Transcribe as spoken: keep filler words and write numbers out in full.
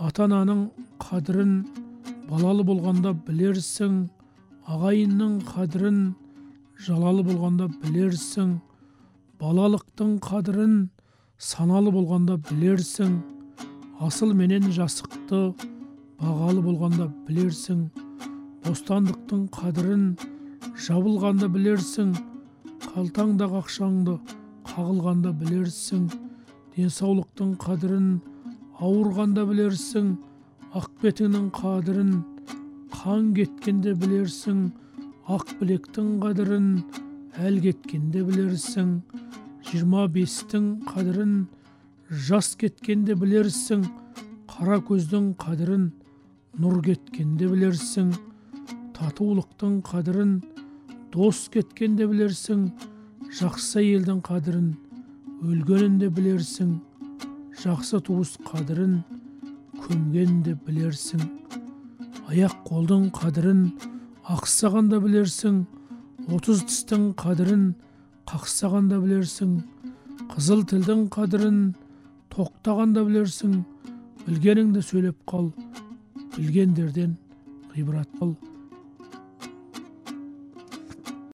Ата-ананың қадірін балалы болғанда білерсің, ағайынның қадірін жалалы болғанда білерсің, балалықтың қадірін саналы болғанда білерсің, асыл менен жасықты бағалы болғанда білерсің, бостандықтың қадірін жабылғанда білерсің, қалтаңдағы ақшаңды қағылғанда білерсің, денсаулықтың қадірін ауырғанда білерсің, ақ бетіңнің қадірін қан кеткенде білерсің, ақ білектің қадірін әл кеткенде білерсің, жиырма бестің қадірін жас кеткенде білерсің, қара көздің қадірін нұр кеткенде білерсің, татулықтың қадірін дос кеткенде білерсің, жақсы әйелдің қадірін өлгенінде білерсің, жақсы туыс қадірін көмгенде білерсің, аяқ қолдың қадірін ақсағанда білерсің, отыз тістің қадірін қақсағанда білерсің, қызыл тілдің қадірін тоқтағанда білерсің, білгеніңді сөйлеп қал, білгендерден ғибрат қыл.